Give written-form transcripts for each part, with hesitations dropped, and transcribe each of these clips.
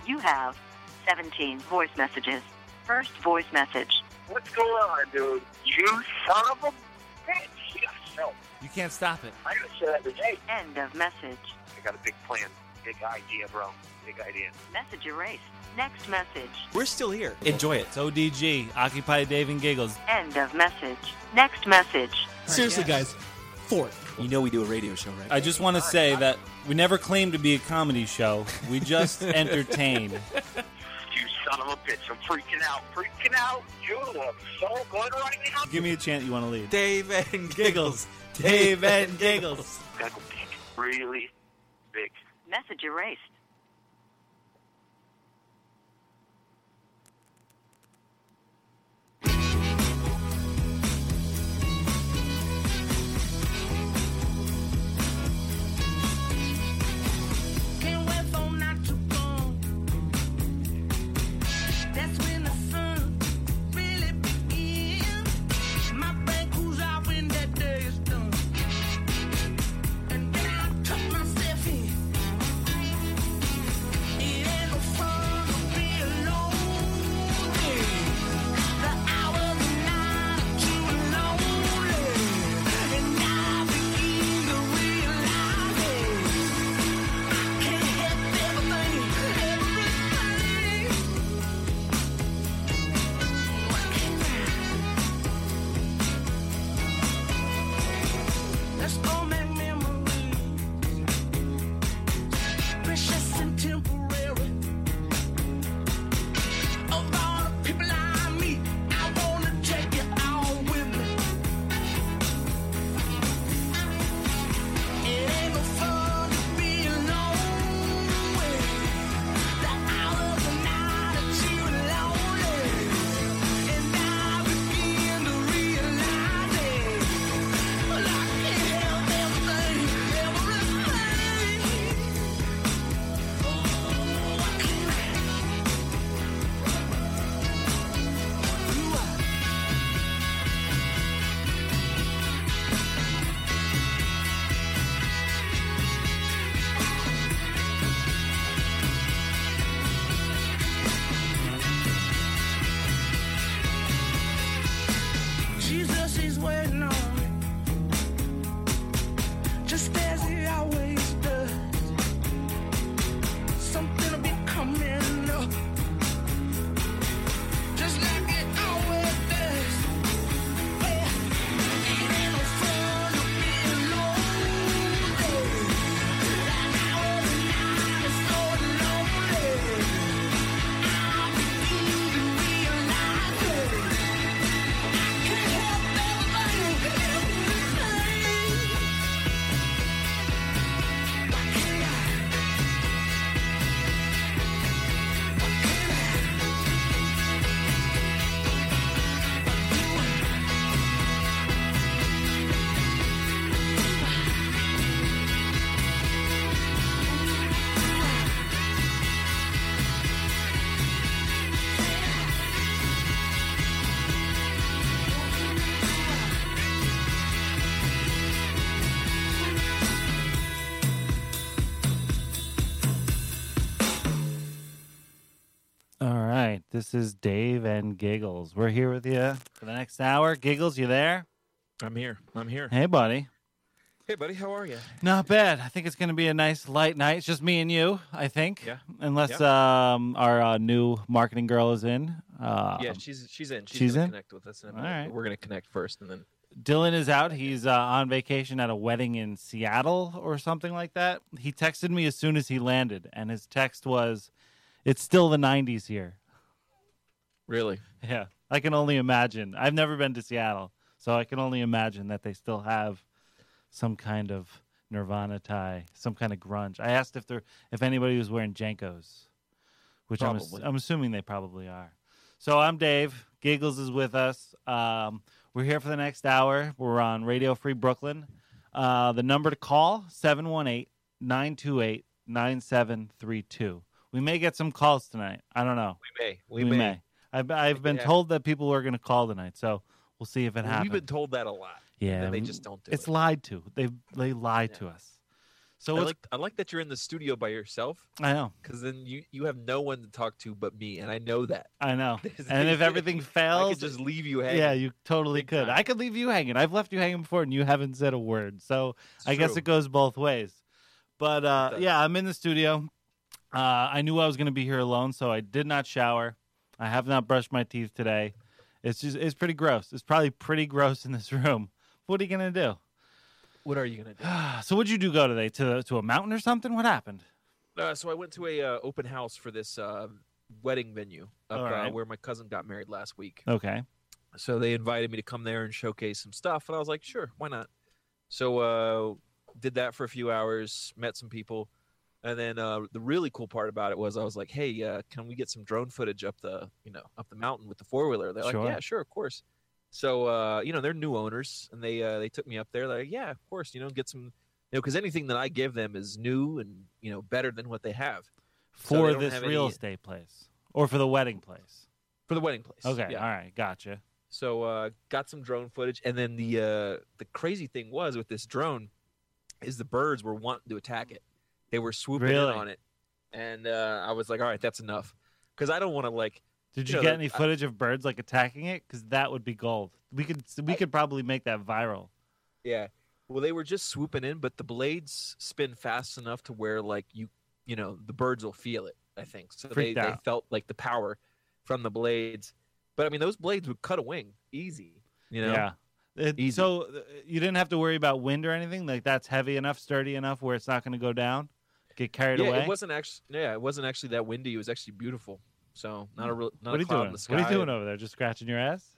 You have 17 voice messages. First voice message. What's going on, dude? You son of a bitch. Yes, no. You can't stop it. I gotta say that every day. End of message. I got a big plan. Big idea, bro. Big idea. Message erased. Next message. We're still here. Enjoy it. It's ODG, Occupy Dave and Giggles. End of message. Next message. Seriously, guys. Fort. You know we do a radio show, right? I just want to say that we never claimed to be a comedy show. We just entertain. You son of a bitch. I'm freaking out. Freaking out. You look so good right now. Give me a chant you want to leave. Dave and Giggles. Dave and Giggles. Gotta go big. Really big. Message erased. This is Dave and Giggles. We're here with you for the next hour. Giggles, you there? I'm here. Hey, buddy. Hey, buddy. How are you? Not bad. I think it's going to be a nice light night. It's just me and you, I think. Yeah. Unless our new marketing girl is in. Yeah, she's in. She's gonna in? connect with us. And All right. We're going to connect first, and then Dylan is out. He's on vacation at a wedding in Seattle or something like that. He texted me as soon as he landed, and his text was, "It's still the 90s here." really. Yeah, I can only imagine. I've never been to Seattle, so I can only imagine that they still have some kind of Nirvana tie, some kind of grunge. I asked if anybody was wearing Jankos, which I'm assuming they probably are. So I'm Dave. Giggles is with us. We're here for the next hour. We're on Radio Free Brooklyn. The number to call, 718-928-9732. We may get some calls tonight. I don't know. We may. I've been told that people are going to call tonight, so we'll see if it happens. We've been told that a lot. Yeah, and they just don't do it's it. lied to. They lied to us. So I what's, like that you're in the studio by yourself, I know. because then you have no one to talk to but me, and I know that. I know. And if everything I fails, could just leave you hanging. yeah, you totally Big could. time. I could leave you hanging. I've left you hanging before, and you haven't said a word. So It's I guess true. it goes both ways. But does. yeah, I'm in the studio. I knew I was going to be here alone, so I did not shower. I have not brushed my teeth today. It's pretty gross. It's probably pretty gross in this room. What are you going to do? What are you gonna do? So what'd you go today? To a mountain or something? What happened? So I went to a open house for this wedding venue up All right. where my cousin got married last week. Okay. So they invited me to come there and showcase some stuff, and I was like, sure, why not? So did that for a few hours, met some people, and then the really cool part about it was I was like, hey, can we get some drone footage up the mountain with the 4-wheeler? They're Sure. like, yeah, sure, of course. So they're new owners, and they took me up there. They're like, yeah, of course, get some, because anything that I give them is new and better than what they have. So they For don't this have real any- estate place or for the wedding place? for the wedding place. Okay. yeah. All right. Gotcha. So got some drone footage, and then the crazy thing was with this drone is the birds were wanting to attack it. They were swooping Really? in on it, and I was like, all right, that's enough, because I don't want to Did You you know, get the- any footage of birds like attacking it? Because that would be gold. We could probably make that viral. yeah. Well, they were just swooping in, but the blades spin fast enough to where the birds will feel it. I think so. Freaked They out. felt like the power from the blades, but I mean those blades would cut a wing easy. Yeah. Easy. So you didn't have to worry about wind or anything. Like that's heavy enough, sturdy enough where it's not going to go down, get carried Yeah, away. it wasn't actually that windy. It was actually beautiful. So not What a are you cloud doing? in the sky. What are you doing over there? Just scratching your ass?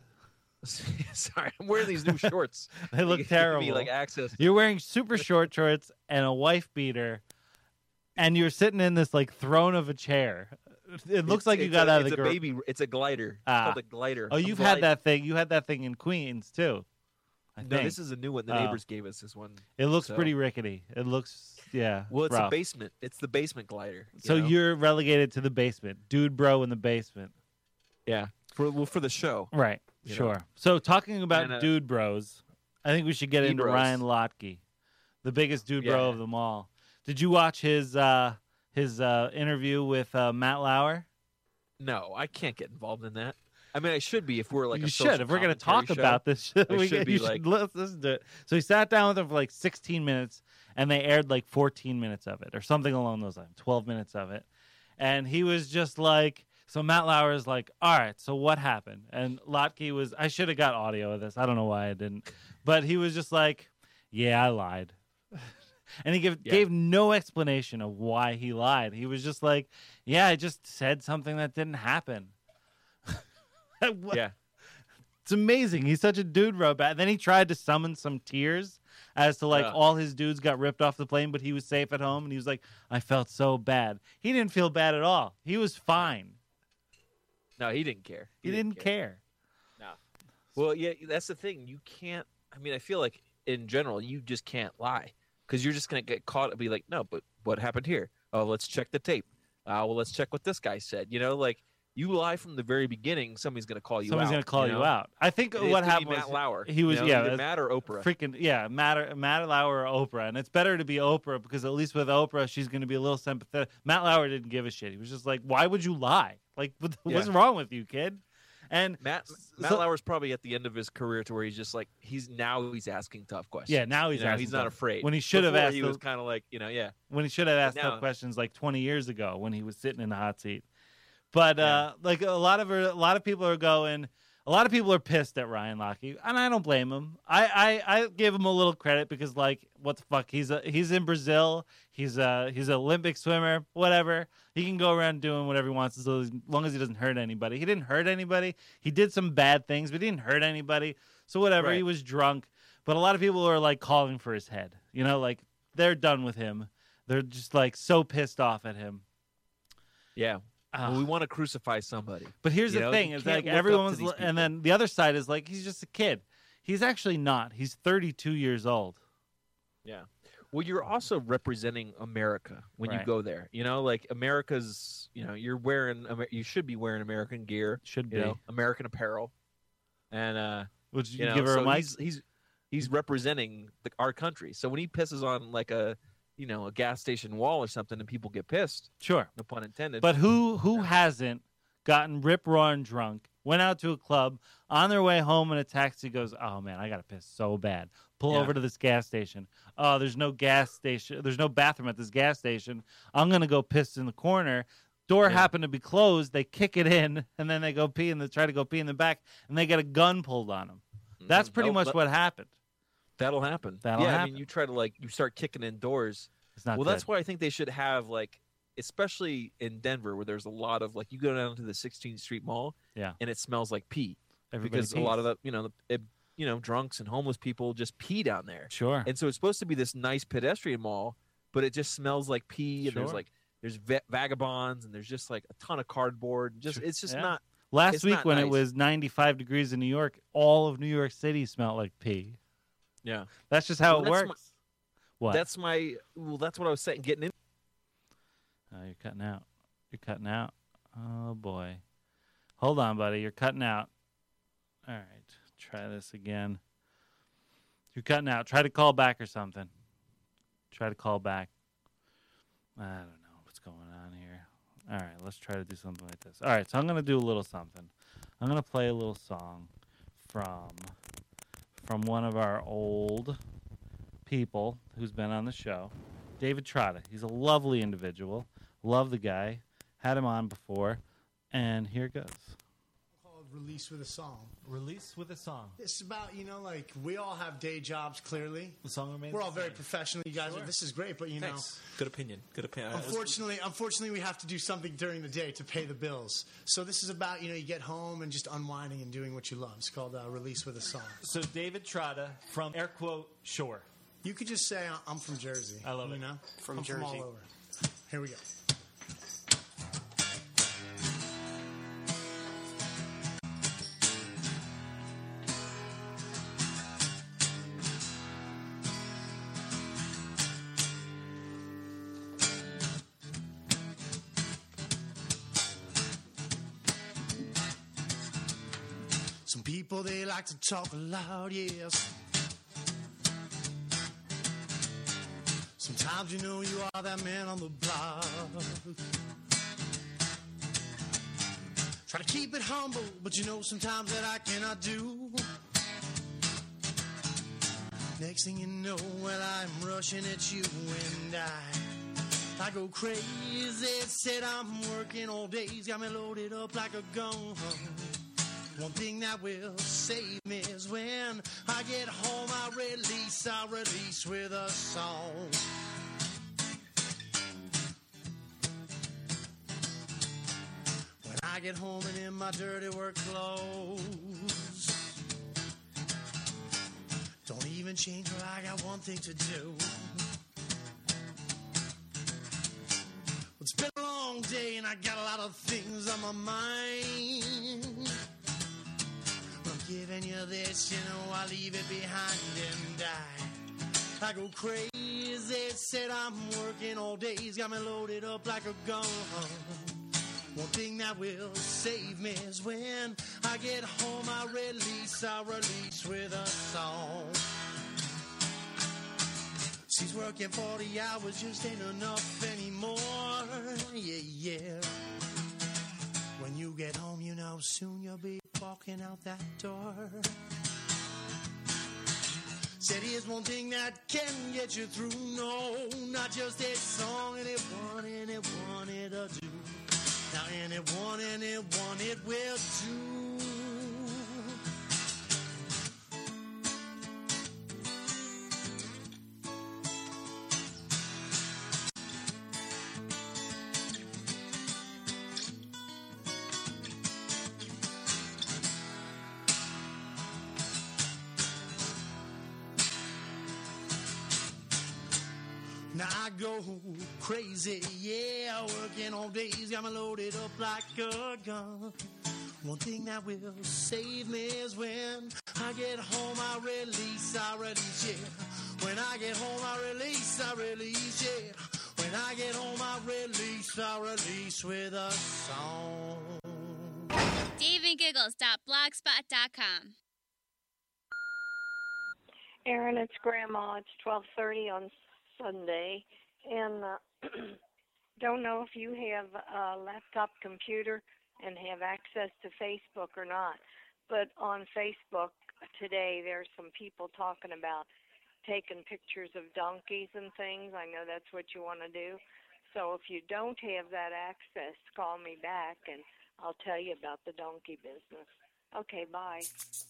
Sorry, I'm wearing these new shorts. They look Give terrible. Me, like access. You're wearing super short shorts and a wife beater, and you're sitting in this like throne of a chair. It looks like you got out of the It's a baby. It's a glider. It's Ah. called a glider. Oh, I'm you've had glide- that thing. You had that thing in Queens too. I No, think. this is a new one. The Oh. neighbors gave us this one. It looks so- pretty rickety. It looks Well, it's rough. a basement. It's the basement glider. So know? you're relegated to the basement, dude, bro, in the basement. yeah for the show. Right. You know. Sure. So talking about And, dude bros, I think we should get into D-bros. Ryan Lochte, the biggest dude bro Yeah. of them all. Did you watch his interview with Matt Lauer? No, I can't get involved in that. I mean, I should be if we're like you a should. social If we're going to commentary talk show. about this, I should be you should like- listen to it. So he sat down with him for like 16 minutes, and they aired like 14 minutes of it, or something along those lines, 12 minutes of it. And he was just like, so Matt Lauer is like, all right, so what happened? And Lochte was, I should have got audio of this. I don't know why I didn't. But he was just like, yeah, I lied. And he gave no explanation of why he lied. He was just like, yeah, I just said something that didn't happen. Yeah. It's amazing. He's such a dude robot. Then he tried to summon some tears as to like Yeah. all his dudes got ripped off the plane, but he was safe at home. And he was like, I felt so bad. He didn't feel bad at all. He was fine. No, he didn't care. He didn't care. Well, yeah, that's the thing. You can't. I mean, I feel like in general, you just can't lie because you're just gonna get caught and be like, no, but what happened here? Oh, let's check the tape. Well, let's check what this guy said. Like you lie from the very beginning, somebody's gonna call you Someone's out. going to call you know? out. I think It's what gonna be happened Matt was Lauer. he was, yeah, either it's Matt or Oprah. freaking, yeah, Matt Lauer or Oprah. And it's better to be Oprah because at least with Oprah, she's going to be a little sympathetic. Matt Lauer didn't give a shit. He was just like, why would you lie? Like, what's Yeah. wrong with you, kid? And Matt so- Lauer's probably at the end of his career to where he's just like he's asking tough questions. Yeah, now he's asking he's not tough- afraid. when he should have Before, asked He those- was kind of like yeah. when he should have asked now- tough questions like 20 years ago when he was sitting in the hot seat. But Yeah. like a lot of people are going. A lot of people are pissed at Ryan Lochte, and I don't blame him. I give him a little credit because like what the fuck, he's in Brazil. He's an Olympic swimmer. Whatever, he can go around doing whatever he wants as long as he doesn't hurt anybody. He didn't hurt anybody. He did some bad things, but he didn't hurt anybody. So whatever. Right. He was drunk. But a lot of people are like calling for his head. Like they're done with him. They're just like so pissed off at him. Yeah. Ah. Well, we want to crucify somebody. But here's You the know, thing: you is can't like look up to everyone's, these and then the other side is like he's just a kid. He's actually not. He's 32 years old. Yeah. Well, you're also representing America when you Right. go there. Like America's. You should be wearing American gear. Should be. American apparel, and Would you give her so a mic? he's representing our country. So when he pisses on like a a gas station wall or something, and people get pissed. Sure. No pun intended. But who hasn't gotten rip roaring drunk, went out to a club, on their way home in a taxi goes, oh man, I gotta piss so bad. Pull over to this gas station. Oh, there's no gas station. There's no bathroom at this gas station. I'm gonna go piss in the corner. Door happened to be closed. They kick it in, and then they go pee and they try to go pee in the back, and they get a gun pulled on them. That's pretty much what happened. That'll happen. That'll I happen. mean, you try to you start kicking in doors. It's not well, good. that's why I think they should have especially in Denver, where there's a lot of you go down to the 16th Street Mall, and it smells like pee. Everybody because pees. a lot of the drunks and homeless people just pee down there. Sure. And so it's supposed to be this nice pedestrian mall, but it just smells like pee, and there's vagabonds, and there's just a ton of cardboard. It's just not. Last week when nice. it was 95 degrees in New York, all of New York City smelled like pee. Yeah. That's just how it works. What? That's what I was saying. Getting in. Oh, you're cutting out. You're cutting out. Oh boy. Hold on, buddy. You're cutting out. All right. Try this again. You're cutting out. Try to call back or something. Try to call back. I don't know what's going on here. All right, let's try to do something like this. All right, so I'm going to do a little something. I'm going to play a little song from one of our old people who's been on the show, David Trotta. He's a lovely individual. Love the guy. Had him on before. And here it goes. Called Release with a Song. Release with a song. It's about, we all have day jobs, clearly. The song remains We're all the very same. professional. You guys, this is great, but Thanks. Good opinion. Good opinion. Unfortunately, we have to do something during the day to pay the bills. So this is about, you get home and just unwinding and doing what you love. It's called Release with a Song. So David Trotta from air quote Shore. You could just say I'm from Jersey. I love it. From Jersey. From all over. Here we go. Some people, they like to talk loud, yes. Sometimes you are that man on the block. Try to keep it humble, but sometimes that I cannot do. Next thing you know, well, I'm rushing at you and I go crazy. Said I'm working all days, got me loaded up like a gun. One thing that will save me is when I get home, I release with a song. When I get home and in my dirty work clothes, don't even change where I got one thing to do. It's been a long day and I got a lot of things on my mind. Giving you this, I leave it behind and I go crazy. Said I'm working all days, got me loaded up like a gun. One thing that will save me is when I get home, I release with a song. She's working 40 hours, just ain't enough anymore. Yeah. When you get home, soon you'll be walking out that door. Said here's one thing that can get you through. No, not just a song, anyone it'll do. Now anyone it will do. Now I go crazy, yeah, working all days, got me loaded up like a gun. One thing that will save me is when I get home, I release, yeah. When I get home, I release, yeah. When I get home, I release with a song. DaveandGiggles.blogspot.com. Aaron, it's Grandma. It's 12:30 on Sunday, And don't know if you have a laptop computer and have access to Facebook or not. But on Facebook today, there's some people talking about taking pictures of donkeys and things. I know that's what you want to do. So if you don't have that access, call me back and I'll tell you about the donkey business. Okay, bye.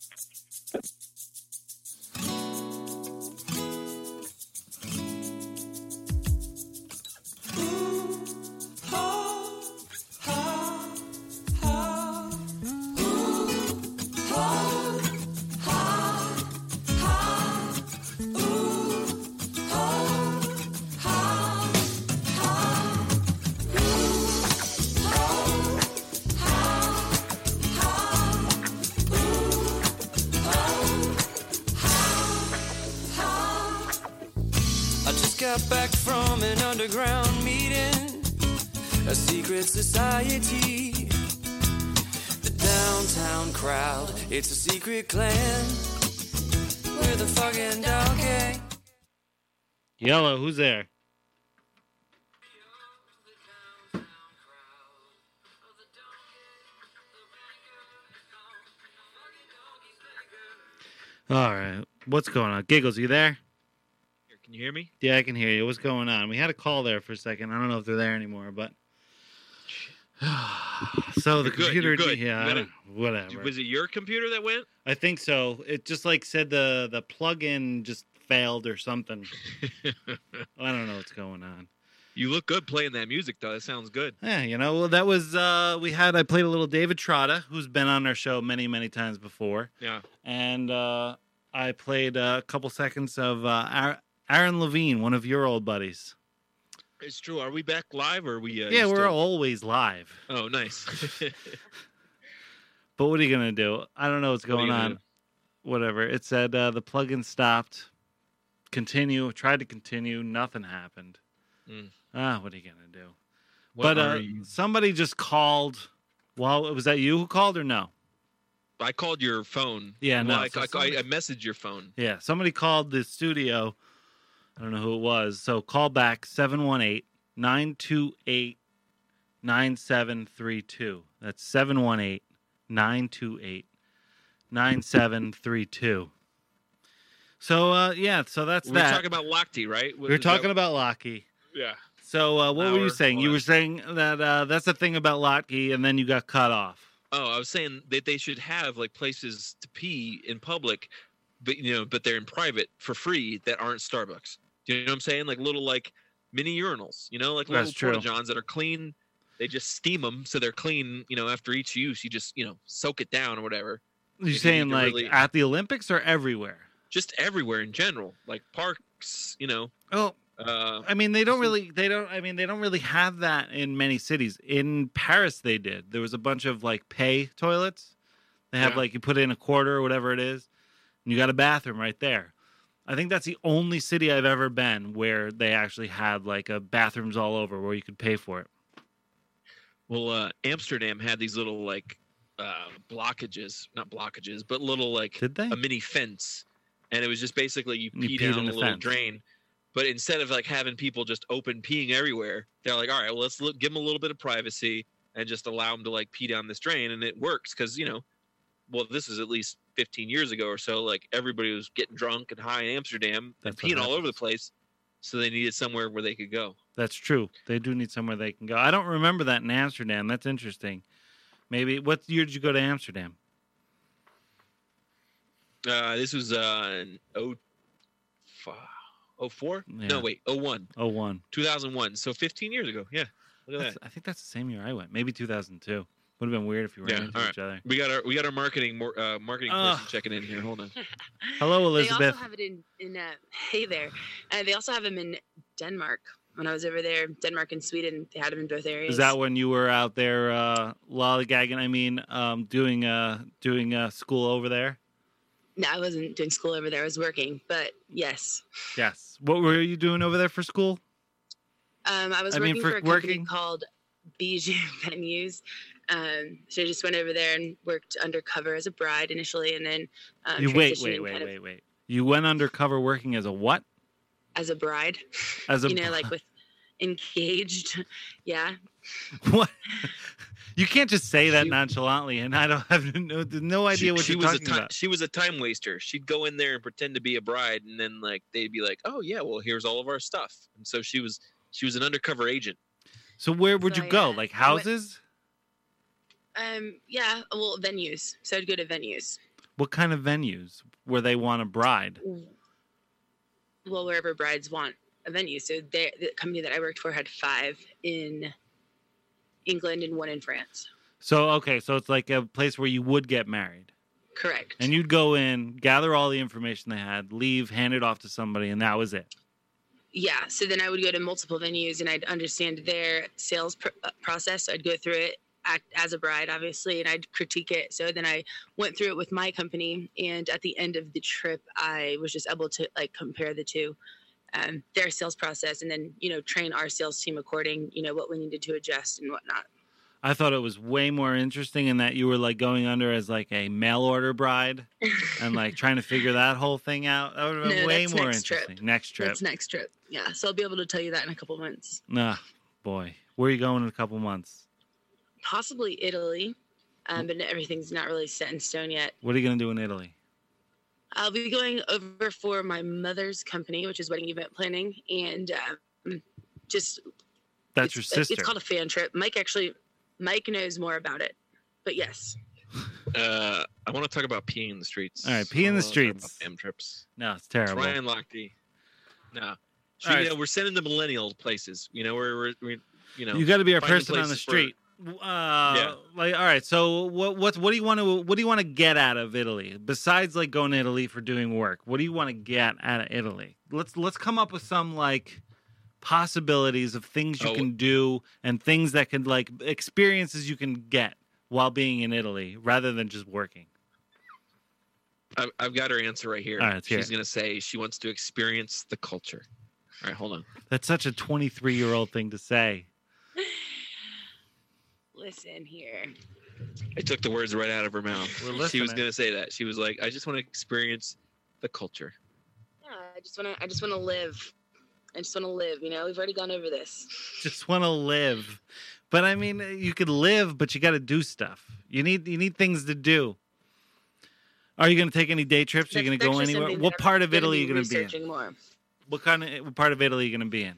Got back from an underground meeting, a secret society. The downtown crowd, it's a secret clan. We're the fucking donkey. Yellow, who's there? All right, what's going on? Giggles, you there? Can you hear me? Yeah, I can hear you. What's going on? We had a call there for a second. I don't know if they're there anymore, but so the computer, you're good. yeah, whatever. Was it your computer that went? I think so. It just like said the plug-in just failed or something. I don't know what's going on. You look good playing that music, though. That sounds good. Yeah, well, that was I played a little David Trotta, who's been on our show many, many times before. Yeah, and I played a couple seconds of Aaron Levine, one of your old buddies. It's true. Are we back live or are we? Yeah, we're always live. Oh, nice. But what are you going to do? I don't know what's going on. Do? Whatever. It said the plugin stopped. Continue. Tried to continue. Nothing happened. What are you going to do? But somebody just called. Well, was that you who called or no? I called your phone. Yeah, no. I messaged your phone. Yeah, somebody called the studio. I don't know who it was. So call back 718-928-9732. That's 718-928-9732. So, so that's that. We're talking about Lochte, right? We're talking about Lochte. Yeah. So what were you saying? You were saying that that's the thing about Lochte, and then you got cut off. Oh, I was saying that they should have like places to pee in public, but they're in private for free that aren't Starbucks. Do you know what I'm saying? Like little like mini urinals, like little porta-johns that are clean. They just steam them so they're clean. After each use, you just soak it down or whatever. You're saying like at the Olympics or everywhere? Just everywhere in general, like parks. Oh. I mean, they don't really have that in many cities. In Paris, they did. There was a bunch of like pay toilets. They have like you put in a quarter or whatever it is, and you got a bathroom right there. I think that's the only city I've ever been where they actually had like a bathrooms all over where you could pay for it. Well, Amsterdam had these little like not blockages, but little like Did they? A mini fence, and it was just basically you pee down a little fence. Drain. But instead of like having people just open peeing everywhere, they're like, all right, well, let's give them a little bit of privacy and just allow them to like pee down this drain. And it works because, this is at least 15 years ago or so. Like everybody was getting drunk and high in Amsterdam and peeing all over the place. So they needed somewhere where they could go. That's true. They do need somewhere they can go. I don't remember that in Amsterdam. That's interesting. Maybe what year did you go to Amsterdam? This was in 04? Yeah. No, wait, 01. 01. 2001. So 15 years ago. Yeah. Look at that. I think that's the same year I went. Maybe 2002. Would have been weird if you ran into each other. We got our marketing person checking in here. Hold on. Hello, Elizabeth. They also have it in hey there. They also have them in Denmark. When I was over there, Denmark and Sweden, they had them in both areas. Is that when you were out there lollygagging? I mean, doing school over there? No, I wasn't doing school over there. I was working, but yes. Yes. What were you doing over there for school? I was working for a company called Bijou Venues. So I just went over there and worked undercover as a bride initially, and then wait. You went undercover working as a what? As a bride. As a like with engaged. Yeah. What? You can't just say that nonchalantly, and I don't have no idea what you're talking about. She was a time waster. She'd go in there and pretend to be a bride, and then like they'd be like, "Oh yeah, well here's all of our stuff." And so she was an undercover agent. So where would you go? Like houses? Yeah. Well, venues. So I'd go to venues. What kind of venues where they want a bride? Well, wherever brides want a venue. So the company that I worked for had 5 in England and 1 in France. So, okay, so it's like a place where you would get married. Correct. And you'd go in, gather all the information they had, leave, hand it off to somebody, and that was it. Yeah, so then I would go to multiple venues, and I'd understand their sales process. So I'd go through it, act as a bride, obviously, and I'd critique it. So then I went through it with my company, and at the end of the trip, I was just able to like compare the two. Their sales process, and then train our sales team according what we needed to adjust and whatnot. I thought it was way more interesting in that you were like going under as like a mail order bride and like trying to figure that whole thing out. That would have been way more interesting. Next trip. That's next trip. Yeah, so I'll be able to tell you that in a couple months. Nah, boy, where are you going in a couple months? Possibly Italy, but everything's not really set in stone yet. What are you gonna do in Italy? I'll be going over for my mother's company, which is wedding event planning, and That's your sister. It's called a fan trip. Mike knows more about it, but yes. I want to talk about peeing in the streets. All right, pee in the streets. Fan trips. No, it's terrible. Ryan Lochte. No, we're sending the millennial places. You got to be our person on the street. Yeah. Like, all right. So what do you want to get out of Italy besides like going to Italy for doing work? What do you want to get out of Italy? Let's come up with some like possibilities of things you can do and things that can like experiences you can get while being in Italy rather than just working. I've got her answer right here. All right, she's going to say she wants to experience the culture. All right, hold on. That's such a 23-year-old thing to say. Listen here. I took the words right out of her mouth. She was going to say that. She was like, "I just want to experience the culture." Yeah, I just want to live. I just want to live. We've already gone over this. Just want to live, but I mean, you could live, but you got to do stuff. You need things to do. Are you going to take any day trips? Are you going to go anywhere? What part of Italy are you going to be in? More. What part of Italy are you going to be in?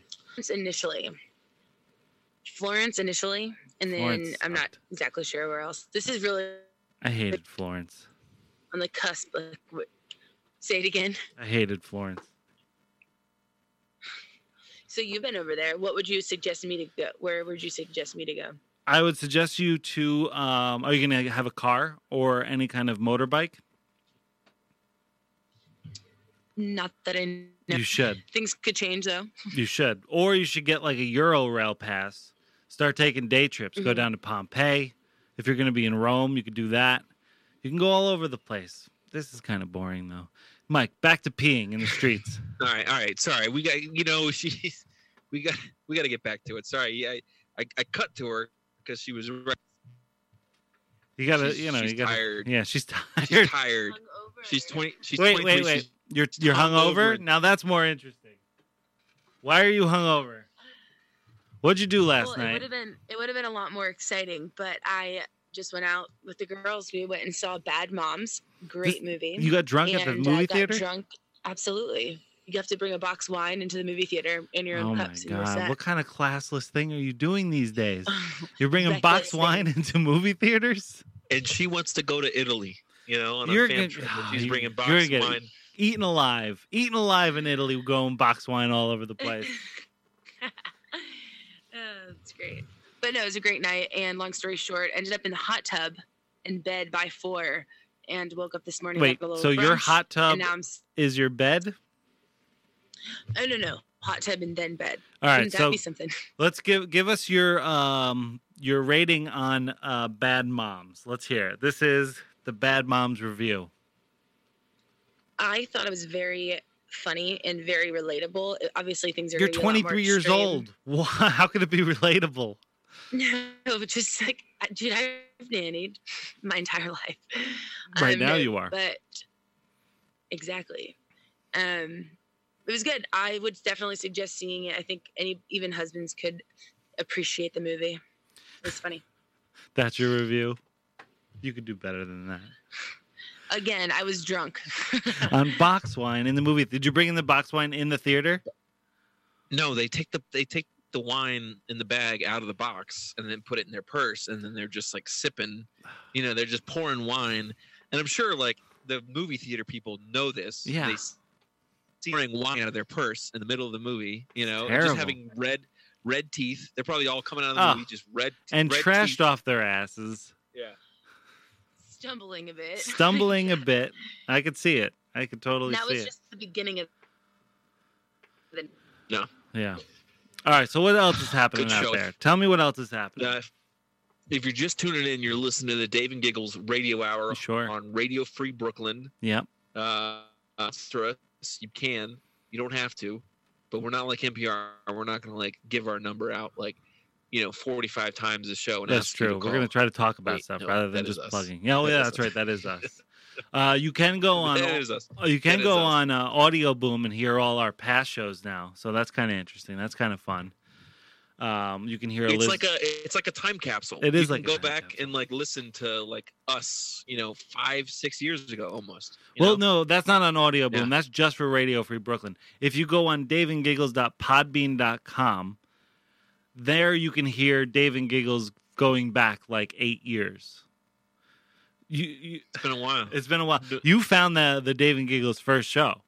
Florence initially, and then Florence I'm not exactly sure where else. This is really. I hated Florence. On the cusp. Say it again. I hated Florence. So you've been over there. What would you suggest me to go? Where would you suggest me to go? I would suggest you to. Are you going to have a car or any kind of motorbike? Not that I know. You should. Things could change though. You should, or you should get like a Euro-Rail pass. Start taking day trips. Go down to Pompeii. If you're going to be in Rome, you could do that. You can go all over the place. This is kind of boring though. Mike, back to peeing in the streets. All right. Sorry, we got we got to get back to it. Sorry, I cut to her because she was. You gotta, she's tired. Yeah, she's tired. She's tired. She's 20. She's wait. 23. You're hungover? Now that's more interesting. Why are you hungover? What'd you do last night? It would have been a lot more exciting, but I just went out with the girls. We went and saw Bad Moms. Great movie. You got drunk at the movie theater? Drunk, absolutely. You have to bring a box of wine into the movie theater in your own cups. Oh my God! What kind of classless thing are you doing these days? You're bringing box wine into movie theaters? And she wants to go to Italy. On a fan trip. She's bringing box wine. Eaten alive in Italy, going box wine all over the place. That's great. But no, it was a great night. And long story short, ended up in the hot tub in bed by 4 and woke up this morning. Wait, so your hot tub is your bed? Oh, no. Hot tub and then bed. All right, Shouldn't that be something? Let's give us your rating on Bad Moms. Let's hear it. This is the Bad Moms review. I thought it was very funny and very relatable. Obviously, things are. You're 23 years old. How could it be relatable? No, just like, dude, I've nannied my entire life. Right now, you are. But exactly. It It was good. I would definitely suggest seeing it. I think even husbands could appreciate the movie. It was funny. That's your review? You could do better than that. Again, I was drunk. On box wine in the movie. Did you bring in the box wine in the theater? No, they take the wine in the bag out of the box and then put it in their purse, and then they're just like sipping. They're just pouring wine, and I'm sure like the movie theater people know this. Yeah. They see pouring wine out of their purse in the middle of the movie. And Terrible. just having red teeth. They're probably all coming out of the movie just red and red trashed teeth. off their asses. Yeah. Stumbling a bit. Stumbling a bit. I could see it. I could totally That see was it. just the beginning of the. No. Yeah. All right. So what else is happening Good out show. there? Tell me what else is happening. If you're just tuning in, you're listening to the Dave and Giggles Radio Hour Sure. on Radio Free Brooklyn. Yep. For us, you can. You don't have to, but we're not like NPR. We're not going to like give our number out 45 times a show. And That's ask you to true. We're call. going to try to talk about Wait, stuff no, rather than that is just us. plugging. Yeah, That is that's us. right. That is us. You can go on. That is us. You can That is go us. on Audio Boom and hear all our past shows now. So that's kind of interesting. That's kind of fun. You can hear. It's like a time capsule. It is you like can a go time back and like listen to like us, 5-6 years ago almost. Well, no, that's not on Audio Boom. Yeah. That's just for Radio Free Brooklyn. If you go on daveandgiggles.podbean.com, there you can hear Dave and Giggles going back like 8 years. It's been a while. It's been a while. You found the Dave and Giggles first show.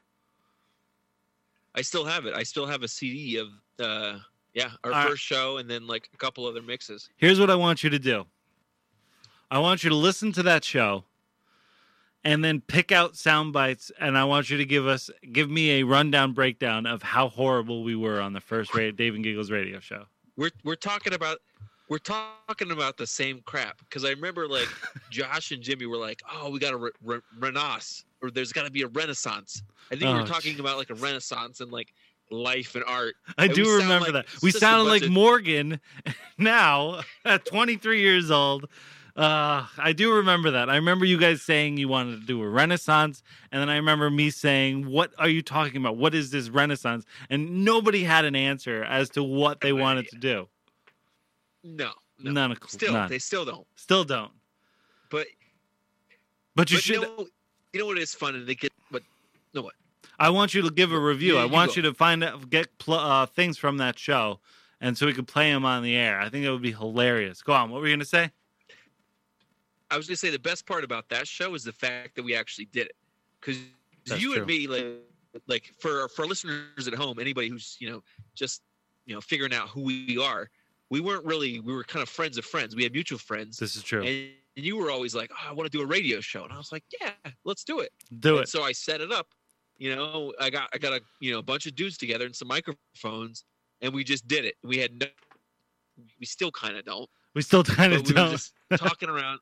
I still have it. I still have a CD of our right. first show and then like a couple other mixes. Here's what I want you to do. I want you to listen to that show and then pick out sound bites, and I want you to give me a rundown breakdown of how horrible we were on the first Dave and Giggles radio show. We're talking about the same crap because I remember like Josh and Jimmy were like, "Oh, we got a renaissance, or there's got to be a renaissance." I think we were talking about like a renaissance and like life and art. I And we do sound remember like that. We just a sounded bunch like of- Morgan now at 23 years old. I do remember that. I remember you guys saying you wanted to do a renaissance, and then I remember me saying, "What are you talking about? What is this renaissance?" And nobody had an answer as to what they wanted to do. No. None of Still, none. they still don't. Still don't. But you should. You know what is fun, and they get. But no, what? I want you to give a review. Yeah, I you want go. you to get things from that show, and so we can play them on the air. I think it would be hilarious. Go on. What were you going to say? I was going to say the best part about that show is the fact that we actually did it, because That's you true. and me, like for listeners at home, anybody who's just figuring out who we are, we were kind of friends of friends. We had mutual friends. This is true. And you were always like, "Oh, I want to do a radio show," and I was like, "Yeah, let's do it." Do And it. so I set it up. I got a bunch of dudes together and some microphones, and we just did it. We still kind of don't. We still kind of But we were don't. just talking around.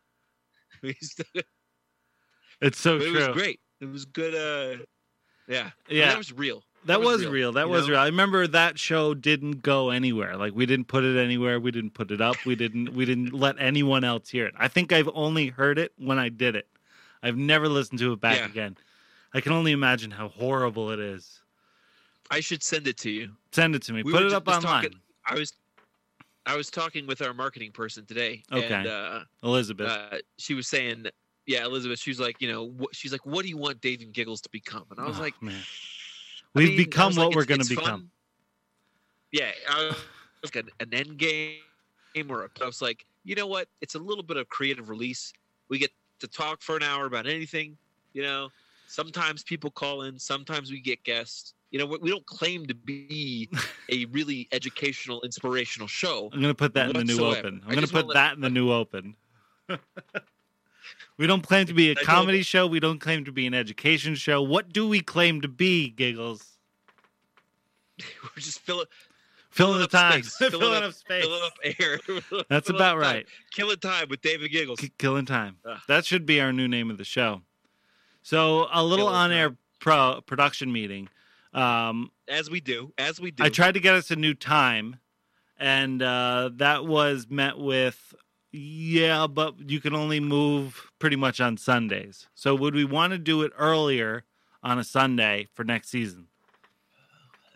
It's so But true. it was great. It was good. Yeah. Yeah. That was real. That was real. That you was know? real. I remember that show didn't go anywhere. Like we didn't put it anywhere. We didn't put it up. We didn't let anyone else hear it. I think I've only heard it when I did it. I've never listened to it back Yeah. again. I can only imagine how horrible it is. I should send it to you. Send it to me. We Put were it up just online. talking- I was talking with our marketing person today. Okay. And, Elizabeth. she was saying, yeah, Elizabeth. She was like, she's like, "What do you want Dave and Giggles to become?" And I was Oh, like, man. I We've mean, become I was what like, we're it's- going to it's become. fun. Yeah, I was like an end game or I was like, you know what? It's a little bit of creative release. We get to talk for an hour about anything. Sometimes people call in. Sometimes we get guests. We don't claim to be a really educational, inspirational show. I'm going to put that in the new whatsoever. open. I I'm going just to put wanna let- that in the new open. We don't claim to be a I told- comedy show. We don't claim to be an education show. What do we claim to be, Giggles? We're just filling Filling the up time. space. Filling up space. Filling up air. That's Filling about up time. right. Killing time with David Giggles. Killing time. Ugh. That should be our new name of the show. So a little Killing on-air production meeting. As we do. I tried to get us a new time, and that was met with, yeah, but you can only move pretty much on Sundays. So would we want to do it earlier on a Sunday for next season?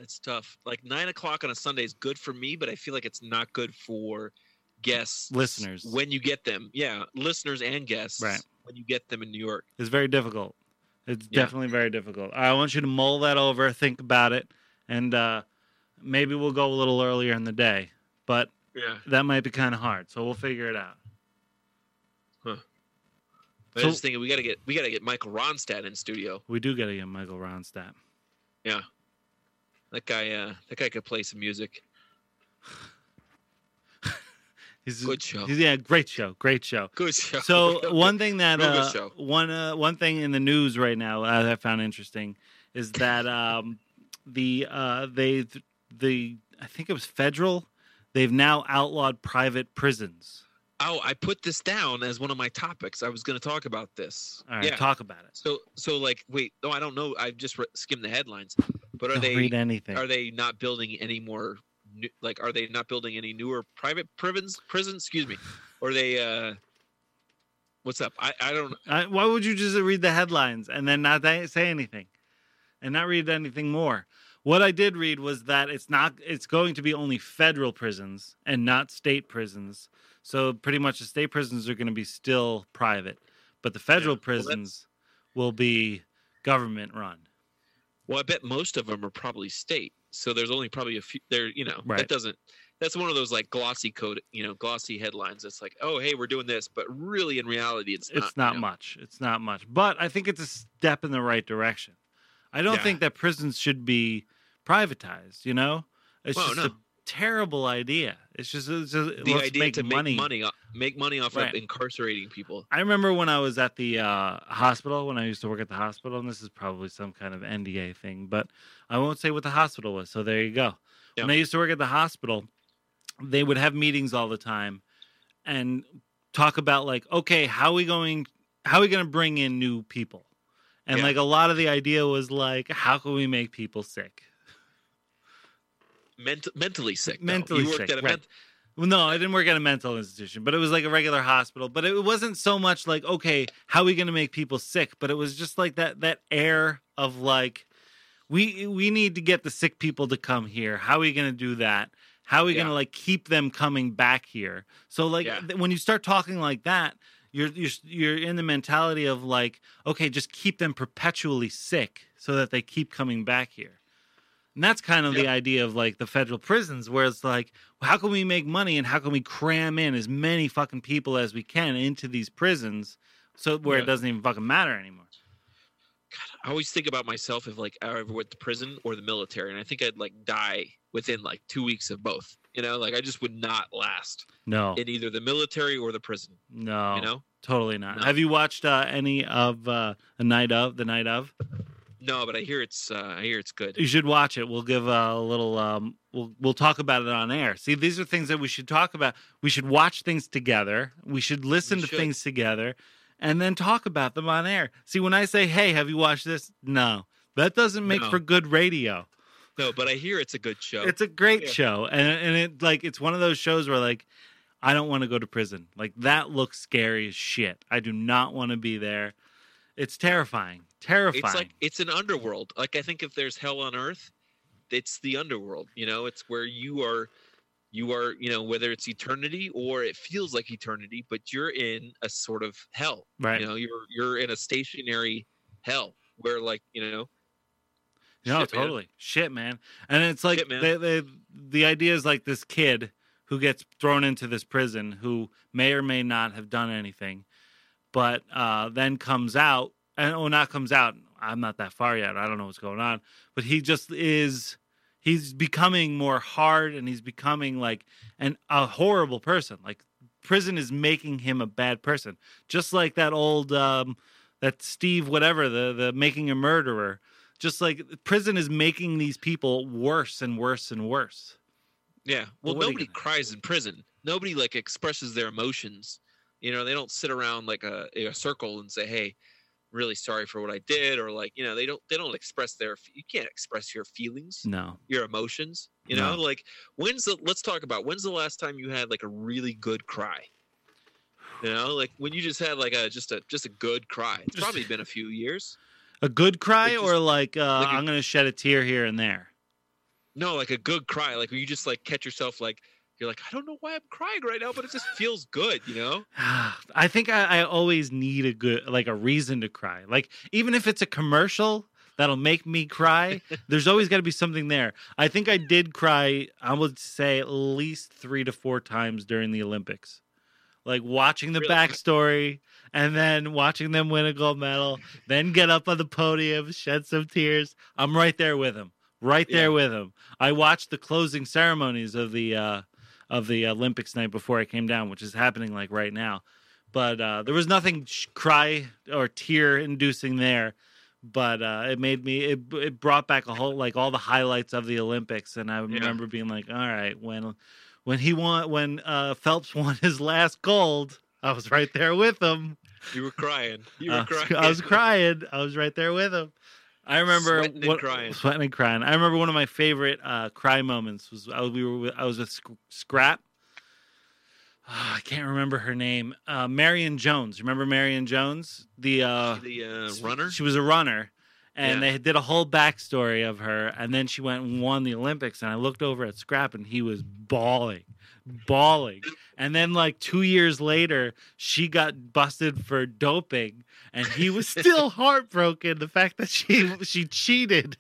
it's tough. Like 9 o'clock on a Sunday is good for me, but I feel like it's not good for guests, Listeners. when you get them. Yeah, listeners and guests. Right. When you get them in New York. It's very difficult. It's definitely very difficult. I want you to mull that over, think about it, and maybe we'll go a little earlier in the day. But that might be kind of hard, so we'll figure it out. Huh. I was just thinking we gotta get Michael Ronstadt in studio. We do gotta get Michael Ronstadt. Yeah, that guy could play some music. Good show. Great show. Great show. Good show. So one thing that Real good show. one thing in the news right now that I found interesting is that I think it was federal. They've now outlawed private prisons. Oh, I put this down as one of my topics. I was going to talk about this. All right, talk about it. So like, wait, no, I don't know. I just skimmed the headlines. But Don't read anything. Are they not building any more? Are they not building any newer private prisons? Excuse me. Or are they? What's up? I don't. Why would you just read the headlines and then not say anything, and not read anything more? What I did read was that it's going to be only federal prisons and not state prisons. So pretty much the state prisons are going to be still private, but the federal prisons will be government run. Well, I bet most of them are probably state. So there's only probably a few there, Right. That's one of those like glossy headlines. It's like, oh, hey, we're doing this, but really in reality, it's not much. It's not much, but I think it's a step in the right direction. I don't think that prisons should be privatized. It's a terrible idea. It's just the let's idea make to money. make money off Right. of incarcerating people. I remember when I was at the hospital, when I used to work at the hospital, and this is probably some kind of NDA thing, but I won't say what the hospital was, so there you go. Yeah. When I used to work at the hospital, they would have meetings all the time and talk about like, okay, how are we going to bring in new people? And like a lot of the idea was like, how can we make people sick? Mentally sick. Though. Mentally you worked sick. At a Right. Well, no, I didn't work at a mental institution, but it was like a regular hospital. But it wasn't so much like, okay, how are we going to make people sick? But it was just like that air of like, we need to get the sick people to come here. How are we going to do that? How are we going to like keep them coming back here? So like when you start talking like that, you're in the mentality of like, okay, just keep them perpetually sick so that they keep coming back here. And that's kind of the idea of like the federal prisons, where it's like, well, how can we make money and how can we cram in as many fucking people as we can into these prisons so where it doesn't even fucking matter anymore? God, I always think about myself if like I ever went to prison or the military, and I think I'd like die within like 2 weeks of both. Like I just would not last. No. In either the military or the prison. No. Totally not. No. Have you watched any of The Night of? No, but I hear it's good. You should watch it. We'll give a little. We'll talk about it on air. See, these are things that we should talk about. We should watch things together. We should listen to things together, and then talk about them on air. See, when I say, "Hey, have you watched this?" No, that doesn't make for good radio. No, but I hear it's a good show. It's a great show, and it like it's one of those shows where like I don't want to go to prison. Like that looks scary as shit. I do not want to be there. It's terrifying. It's like it's an underworld. Like I think if there's hell on earth, it's the underworld. It's where you are, whether it's eternity or it feels like eternity, but you're in a sort of hell. Right. You're in a stationary hell where like, No, shit, totally. Man. Shit, man. And it's like the idea is like this kid who gets thrown into this prison who may or may not have done anything, but then comes out. Not comes out. I'm not that far yet. I don't know what's going on. But he just is. He's becoming more hard, and he's becoming like a horrible person. Like prison is making him a bad person. Just like that old that Steve whatever the Making a Murderer. Just like prison is making these people worse and worse and worse. Yeah. Well, nobody cries in prison. Nobody like expresses their emotions. They don't sit around like a circle and say, "Hey, really sorry for what I did," or like, they don't express you can't express your feelings. No. Your emotions. No. Like let's talk about when's the last time you had like a really good cry? Like when you just had like just a good cry. It's probably been a few years. A good cry or like I'm gonna shed a tear here and there? No, like a good cry, like when you just like catch yourself, like you're like, I don't know why I'm crying right now, but it just feels good, you know? I think I always need a reason to cry. Like, even if it's a commercial that'll make me cry, there's always got to be something there. I think I did cry, I would say, at least 3 to 4 times during the Olympics. Like, watching the backstory and then watching them win a gold medal, then get up on the podium, shed some tears. I'm right there with them. Right there with him. I watched the closing ceremonies of the Olympics night before I came down, which is happening like right now. But there was nothing cry or tear inducing there. But it brought back a whole, like, all the highlights of the Olympics, and I remember being like, all right, when Phelps won his last gold, I was right there with him. You were crying. I was crying. I was right there with him. I remember sweating and crying. I remember one of my favorite cry moments was I was with Scrap. I can't remember her name. Marion Jones. Remember Marion Jones? The runner? She was a runner. And they did a whole backstory of her. And then she went and won the Olympics. And I looked over at Scrap and he was bawling. And then like 2 years later, she got busted for doping. And he was still heartbroken. The fact that she cheated.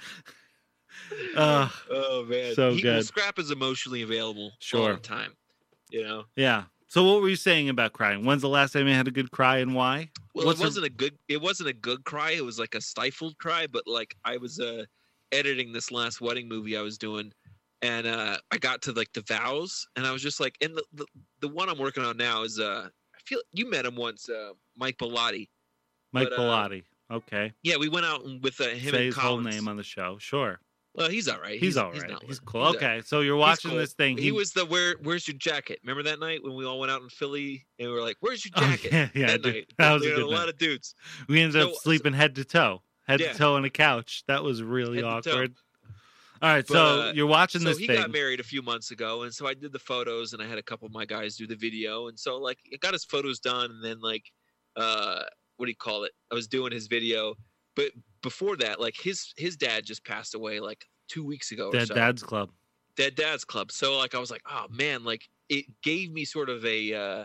Oh, man. So good. Scrap is emotionally available all the time. You know? Yeah. So what were you saying about crying? When's the last time you had a good cry and why? Well, it wasn't a good cry. It was like a stifled cry, but like I was editing this last wedding movie I was doing, and I got to like the vows, and I was just like, and the one I'm working on now is I feel you met him once, Mike Bellotti. Bellotti. Okay. Yeah, we went out with him Say and his Collins. whole name on the show. Sure. Well, he's all right. He's all right. He's cool. Okay, so you're watching this thing. He was the where's your jacket? Remember that night when we all went out in Philly and we were like, "Where's your jacket?" Yeah, that night. That was a lot night. of dudes. We ended up sleeping head to toe on a couch. That was really Head to awkward. toe. All right, so you're watching this thing. thing. So he got married a few months ago, and so I did the photos, and I had a couple of my guys do the video, and so like I got his photos done, and then like what do you call it? I was doing his video, but before that, like his dad just passed away like 2 weeks ago. Dead Dad's Club. Dead Dad's Club. So like I was like, oh man, like it gave me sort of a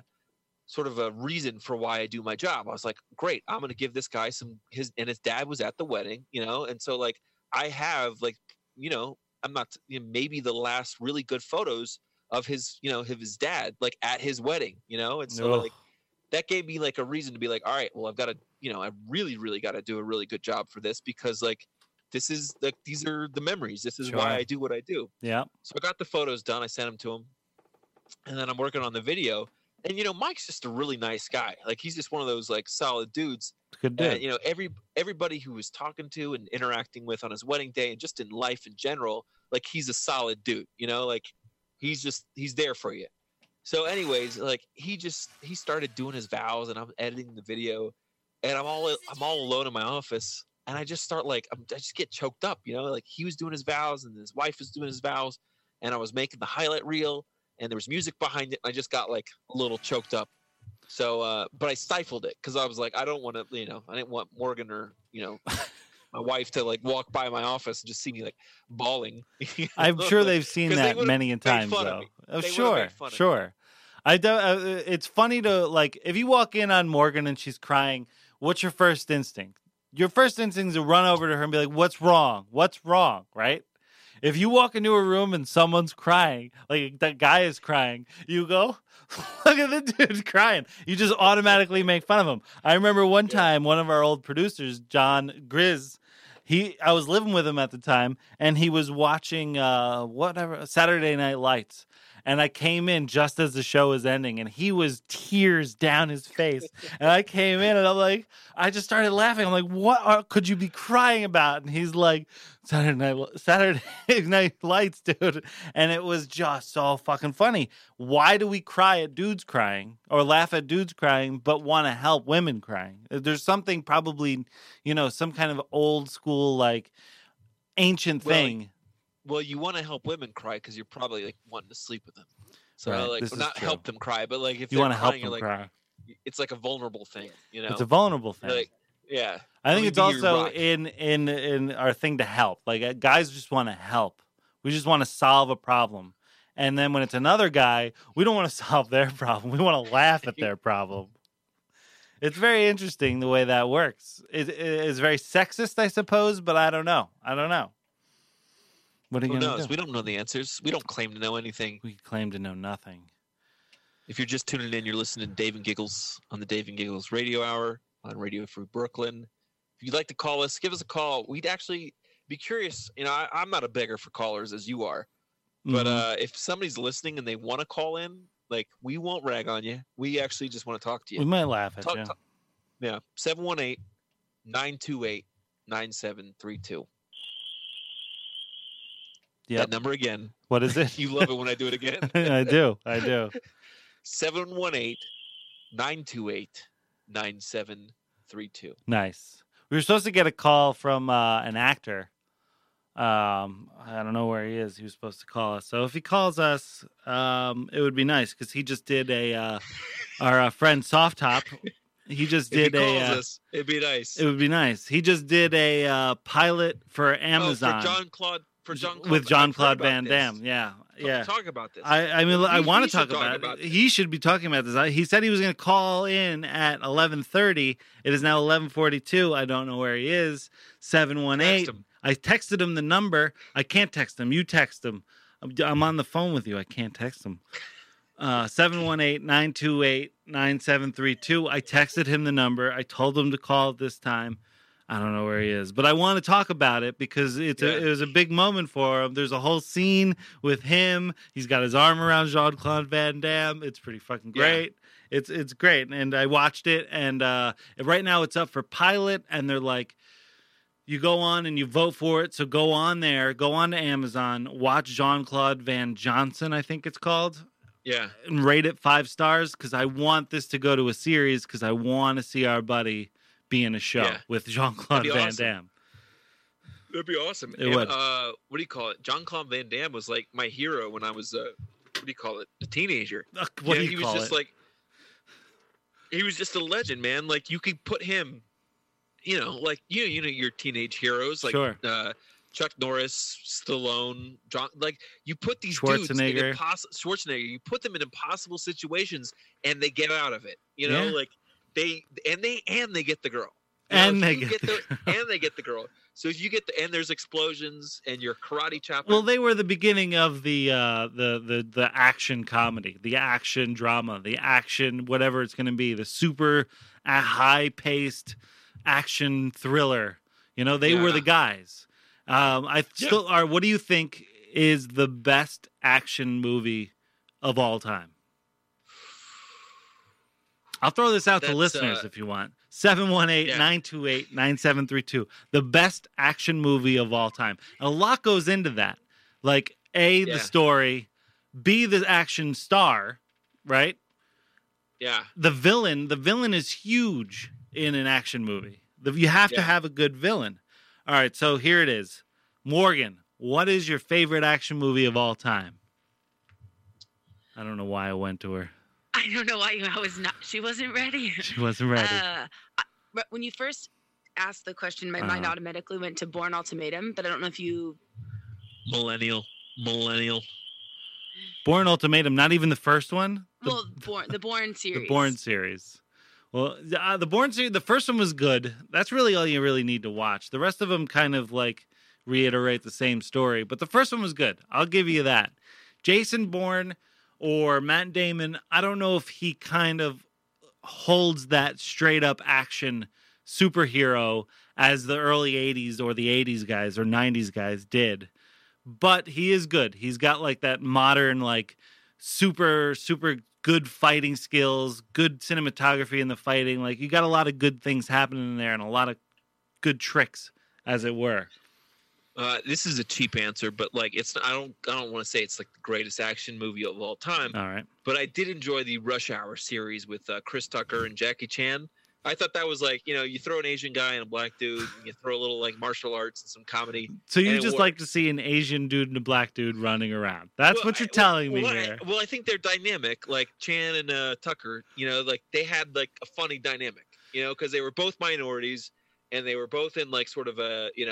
reason for why I do my job. I was like, great, I'm gonna give this guy his dad was at the wedding, you know, and so like I have like, you know, I'm not maybe the last really good photos of his dad like at his wedding, you know, and so like that gave me like a reason to be like, all right, well I've got to, you know, I really got to do a really good job for this because like this is like these are the memories. This is why I do what I do. Yeah. So I got the photos done. I sent them to him, and then I'm working on the video. And you know, Mike's just a really nice guy. Like he's just one of those like solid dudes. Good dude. You know, everybody who was talking to and interacting with on his wedding day and just in life in general, like he's a solid dude. You know, like he's there for you. So, anyways, like he started doing his vows, and I'm editing the video, and I'm all alone in my office. And I just start like, I just get choked up, you know, like he was doing his vows and his wife was doing his vows and I was making the highlight reel and there was music behind it. And I just got like a little choked up. So, but I stifled it because I was like, I don't want to, you know, I didn't want Morgan or, you know, my wife to like walk by my office and just see me like bawling. I'm sure they've seen that many a times though. Oh, sure. It's funny to like, if you walk in on Morgan and she's crying, what's your first instinct? Your first instinct is to run over to her and be like, what's wrong? What's wrong? Right? If you walk into a room and someone's crying, like that guy is crying, you go, look at the dude crying. You just automatically make fun of him. I remember one time, one of our old producers, John Grizz, I was living with him at the time, and he was watching Saturday Night Lights. And I came in just as the show was ending, and he was tears down his face. And I came in, and I'm like, I just started laughing. I'm like, what could you be crying about? And he's like, Saturday Night Lights, dude. And it was just so fucking funny. Why do we cry at dudes crying or laugh at dudes crying, but want to help women crying? There's something probably, you know, some kind of old school, like ancient thing. Well, you want to help women cry because you're probably like wanting to sleep with them. So right. like, not help them cry, but like if you want to help them like, cry, it's like a vulnerable thing. You know, it's a vulnerable thing. Like, yeah, I think it's also in our thing to help. Like guys just want to help. We just want to solve a problem. And then when it's another guy, we don't want to solve their problem. We want to laugh at their problem. It's very interesting the way that works. It's very sexist, I suppose, but I don't know. What are you Who going to knows? do? We don't know the answers. We don't claim to know anything. We claim to know nothing. If you're just tuning in, you're listening to Dave and Giggles on the Dave and Giggles Radio Hour on Radio Free Brooklyn. If you'd like to call us, give us a call. We'd actually be curious. I'm not a beggar for callers as you are. But if somebody's listening and they want to call in, like, we won't rag on you. We actually just want to talk to you. We might laugh at you. Yeah, 718-928-9732. Yep. That number again. What is it? You love it when I do it again. I do. 718-928-9732. Nice. We were supposed to get a call from an actor. I don't know where he is. He was supposed to call us. So if he calls us, it would be nice because he just did our friend Soft Top. He just did if he calls us, it'd be nice. It would be nice. He just did a pilot for Amazon. For Jean-Claude with Jean-Claude Van Damme. Yeah. Talk about this. I want to talk about it. He should be talking about this. He said he was going to call in at 11:30. It is now 11:42. I don't know where he is. 718. I texted him the number. I can't text him. You text him. I'm on the phone with you. I can't text him. 718-928-9732. I texted him the number. I told him to call at this time. I don't know where he is, but I want to talk about it because it was a big moment for him. There's a whole scene with him. He's got his arm around Jean-Claude Van Damme. It's pretty fucking great. Yeah. It's great, and I watched it, and right now it's up for pilot, and they're like, you go on and you vote for it. So go on there, go on to Amazon, watch Jean-Claude Van Johnson, I think it's called. Yeah. And rate it 5 stars because I want this to go to a series because I want to see our buddy be in a show with Jean-Claude Van Damme. That'd be awesome. It would. What do you call it? Jean-Claude Van Damme was like my hero when I was, a teenager. What do you call it? He was just a legend, man. Like, you could put him, like, your teenage heroes, like Chuck Norris, Stallone, you put these dudes in Schwarzenegger, you put them in impossible situations and they get out of it. Like they get the girl. They get the girl. So if you get and there's explosions and you're karate chopping. Well, they were the beginning of the action comedy, the action drama, the action whatever it's going to be, the super high paced action thriller. They were the guys. What do you think is the best action movie of all time? I'll throw this out to listeners if you want. 718-928-9732. The best action movie of all time. And a lot goes into that. Like, A, the story, B, the action star, right? Yeah. The villain is huge in an action movie. You have to have a good villain. All right, so here it is. Morgan, what is your favorite action movie of all time? I don't know why I went to her. I don't know why I was not. She wasn't ready. She wasn't ready. When you first asked the question, my mind automatically went to Bourne Ultimatum, but I don't know if you... Millennial. Bourne Ultimatum, not even the first one? The Bourne series. The Bourne series. Well, the Bourne series, the first one was good. That's really all you really need to watch. The rest of them kind of like reiterate the same story, but the first one was good. I'll give you that. Jason Bourne or Matt Damon, I don't know if he kind of holds that straight up action superhero as the early 80s or the 80s guys or 90s guys did. But he is good. He's got like that modern, like super good fighting skills, good cinematography in the fighting. Like, you got a lot of good things happening in there and a lot of good tricks, as it were. This is a cheap answer, but like I don't want to say it's like the greatest action movie of all time. All right. But I did enjoy the Rush Hour series with Chris Tucker and Jackie Chan. I thought that was like, you throw an Asian guy and a black dude, and you throw a little like martial arts and some comedy. So you just like to see an Asian dude and a black dude running around. That's what you're telling me here. Well, I think they're dynamic. Like Chan and Tucker, like they had like a funny dynamic, because they were both minorities and they were both in like sort of a,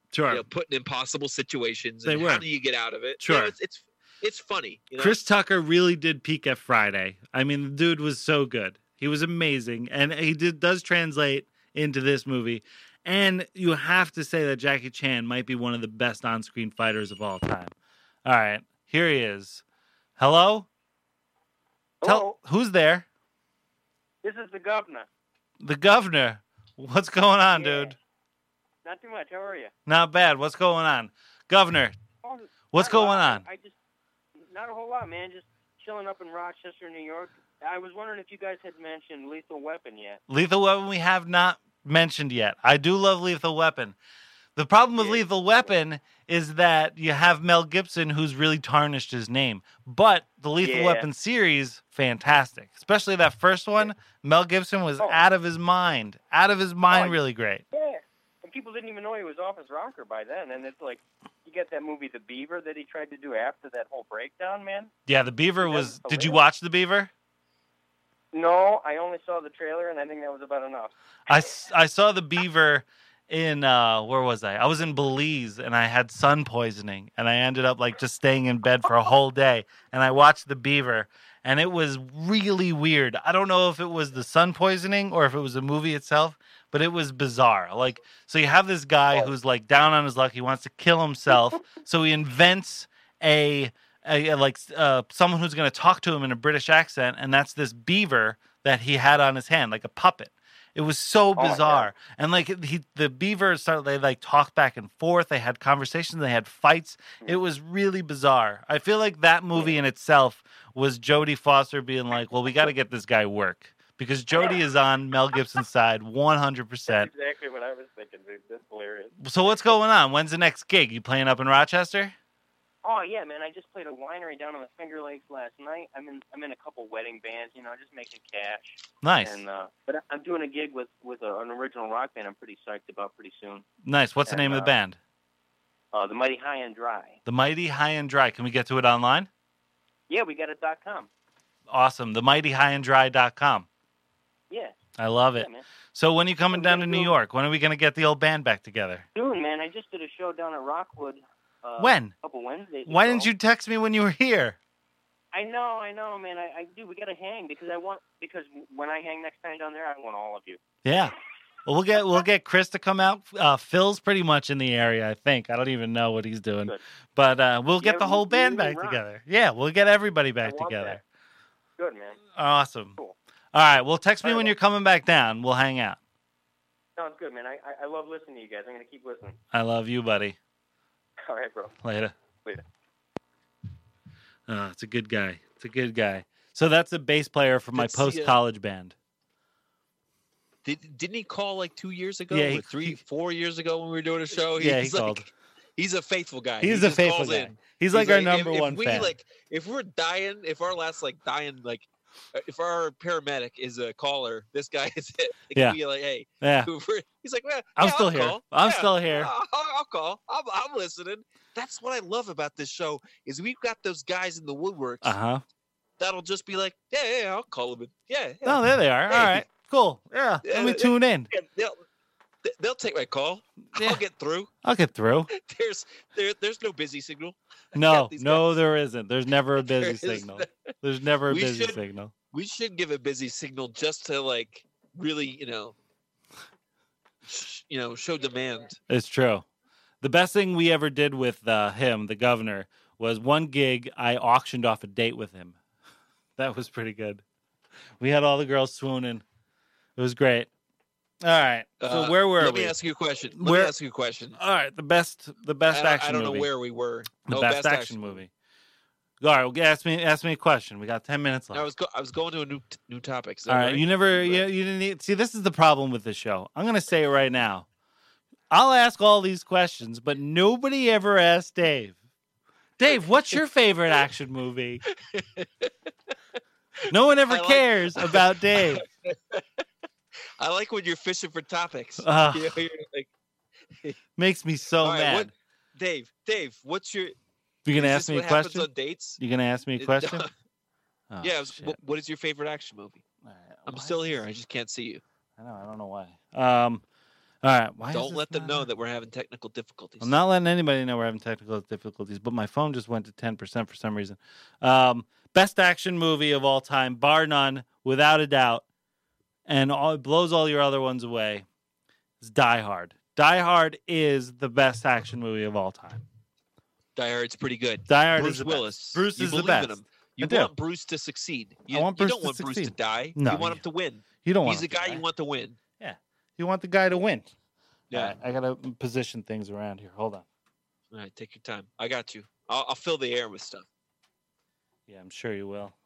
Sure. put in impossible situations. They And were. how do you get out of it? Sure. It's funny. Chris Tucker really did peak at Friday. I mean, the dude was so good. He was amazing, and he does translate into this movie. And you have to say that Jackie Chan might be one of the best on-screen fighters of all time. All right, here he is. Hello? Hello. Who's there? This is the governor. The governor. What's going on, dude? Not too much. How are you? Not bad. What's going on? Governor, Oh, what's not a going lot. on? I just not a whole lot, man. Just chilling up in Rochester, New York. I was wondering if you guys had mentioned Lethal Weapon yet. Lethal Weapon we have not mentioned yet. I do love Lethal Weapon. The problem with Lethal Weapon is that you have Mel Gibson, who's really tarnished his name. But the Lethal Weapon series, fantastic. Especially that first one. Mel Gibson was out of his mind. Out of his mind, really great. Yeah. And people didn't even know he was off his rocker by then. And it's like, you get that movie The Beaver that he tried to do after that whole breakdown, man. Yeah, The Beaver was... Did you watch The Beaver? No, I only saw the trailer, and I think that was about enough. I saw The Beaver in... where was I? I was in Belize, and I had sun poisoning. And I ended up like just staying in bed for a whole day. And I watched The Beaver, and it was really weird. I don't know if it was the sun poisoning or if it was the movie itself, but it was bizarre. Like, so you have this guy who's like down on his luck. He wants to kill himself. So he invents someone who's going to talk to him in a British accent. And that's this beaver that he had on his hand, like a puppet. It was so bizarre. And like the beaver started, they like talked back and forth. They had conversations. They had fights. It was really bizarre. I feel like that movie in itself was Jodie Foster being like, well, we got to get this guy work. Because Jodie is on Mel Gibson's side 100%. That's exactly what I was thinking, dude. That's hilarious. So what's going on? When's the next gig? You playing up in Rochester? Oh yeah, man! I just played a winery down on the Finger Lakes last night. I'm in a couple wedding bands, just making cash. Nice. And but I'm doing a gig with an original rock band. I'm pretty psyched about pretty soon. Nice. What's the name of the band? The Mighty High and Dry. The Mighty High and Dry. Can we get to it online? Yeah, we got it .com. Awesome. TheMightyHighAndDry.com. Yeah. I love it. Yeah, man. So when are you coming down to New York? When are we going to get the old band back together? Soon, man. I just did a show down at Rockwood. When? A couple Wednesdays Why ago. didn't you text me when you were here? I know, man. I do. We got to hang because when I hang next time down there, I want all of you. Yeah. Well, we'll get Chris to come out. Phil's pretty much in the area, I think. I don't even know what he's doing. Good. But we'll get the whole band back together. Yeah, we'll get everybody back together. That. Good, man. Awesome. Cool. All right. Well, text me when you're coming back down. We'll hang out. Sounds good, man. I love listening to you guys. I'm going to keep listening. I love you, buddy. All right, bro. Later. Later. It's a good guy. It's a good guy. So that's a bass player for my post-college band. Didn't he call like 2 years ago? Yeah, or 4 years ago when we were doing a show? Yeah, he He's called. He's a faithful guy. He's He a just faithful calls guy. in. He's like our number if one we, fan. If we're dying, if our last dying, if our paramedic is a caller, this guy is it. It Yeah. can be like, hey, Yeah. he's like, well, I'm yeah, still I'll here. call. I'm Yeah, still here. I'll call. I'm listening. That's what I love about this show is we've got those guys in the woodworks. Uh-huh. That'll just be like, yeah, I'll call them. Yeah. Oh, there they are. Hey. All right. Cool. Yeah. Let me tune in. Yeah, they'll take my call. Yeah. I'll get through. I'll get through. There's no busy signal. No, there isn't. There's never a busy signal. There's never a We busy should- signal. We should give a busy signal just to really, show demand. It's true. The best thing we ever did with him, the governor, was one gig I auctioned off a date with him. That was pretty good. We had all the girls swooning. It was great. All right. So where were we? Let me ask you a question. All right. The best action I don't know movie. where we were. The best action movie. All right. Well, ask me a question. We got 10 minutes left. I was going to a new topic. All right. You didn't need. See, this is the problem with the show. I'm going to say it right now. I'll ask all these questions, but nobody ever asked Dave. Dave, what's your favorite action movie? No one ever cares about Dave. I like when you're fishing for topics. Ugh. You're like, Makes me so all right, mad. Dave, what's your? You gonna is ask this me a what happens question? on dates? You gonna ask me a question? Oh, yeah. shit. What is your favorite action movie? I'm still here. I just can't see you. I know. I don't know why. All right. Why Don't is this let them not- know that we're having technical difficulties. I'm not letting anybody know we're having technical difficulties, but my phone just went to 10% for some reason. Best action movie of all time, bar none, without a doubt, and it blows all your other ones away, is Die Hard. Die Hard is the best action movie of all time. Die Hard's pretty good. Die Hard Bruce is the Willis. best. Bruce you is the believe in best. him. You I do. want Bruce to succeed. You, I want you Bruce don't to want Bruce to succeed. die. No, you want him to win. You don't want He's him a guy to you die. want to win. Yeah. You want the guy to win. Yeah. All right, I got to position things around here. Hold on. All right, take your time. I got you. I'll fill the air with stuff. Yeah, I'm sure you will.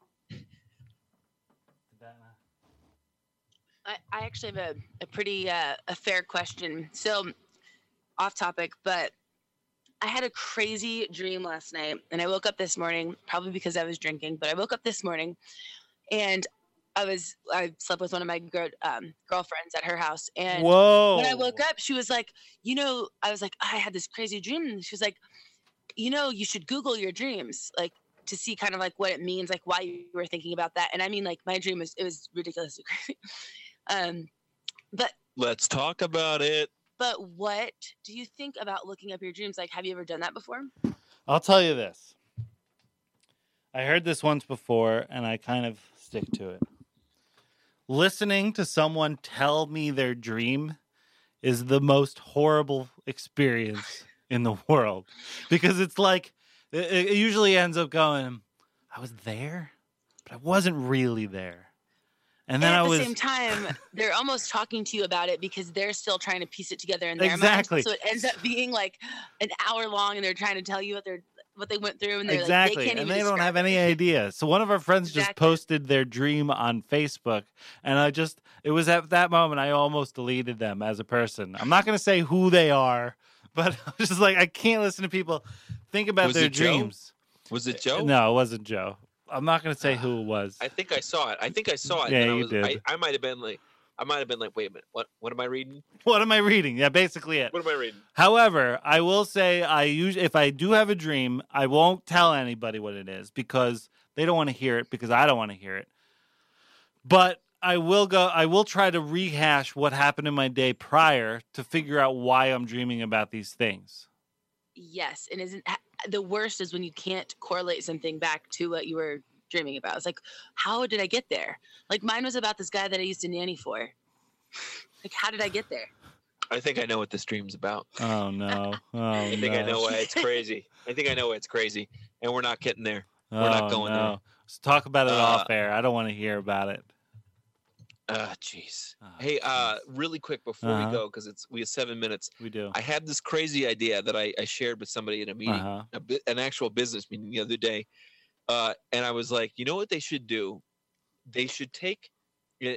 I actually have a pretty a fair question. So off topic, but I had a crazy dream last night, and I woke up this morning, probably because I was drinking, but I woke up this morning, and I slept with one of my girlfriends at her house, and Whoa. when I woke up, she was like, I was like, I had this crazy dream, and she was like, you should Google your dreams, like, to see kind of like what it means, like why you were thinking about that. And I mean, like, my dream was ridiculously crazy. But Let's talk about it. But what do you think about looking up your dreams? Like, have you ever done that before? I'll tell you this. I heard this once before, and I kind of stick to it. Listening to someone tell me their dream is the most horrible experience in the world. Because it's like, it usually ends up going, I was there, but I wasn't really there. And then at the same time, they're almost talking to you about it because they're still trying to piece it together in their Exactly. mind. So it ends up being like an hour long, and they're trying to tell you what they went through, and they're Exactly. like, they can't and even they don't have describe any idea. So one of our friends just Exactly. posted their dream on Facebook, and it was at that moment I almost deleted them as a person. I'm not going to say who they are, but I was just like, I can't listen to people think about Was their it Joe? dreams. Was it Joe? No, it wasn't Joe. I'm not going to say who it was. I think I saw it. Yeah, and you did. I might have been like, wait a minute. What am I reading? What am I reading? Yeah, basically it. What am I reading? However, I will say if I do have a dream, I won't tell anybody what it is because they don't want to hear it because I don't want to hear it. But I will try to rehash what happened in my day prior to figure out why I'm dreaming about these things. Yes, and isn't the worst is when you can't correlate something back to what you were dreaming about. It's like, how did I get there? Like, mine was about this guy that I used to nanny for. Like, how did I get there? I think I know what this dream's about. Oh no! I think I know why it's crazy. And we're not getting there. We're not going there. Let's talk about it off air. I don't want to hear about it. Jeez. Hey, really quick before we go, because we have 7 minutes. We do. I had this crazy idea that I shared with somebody in a meeting, an actual business meeting the other day, and I was like, you know what they should do? They should take, in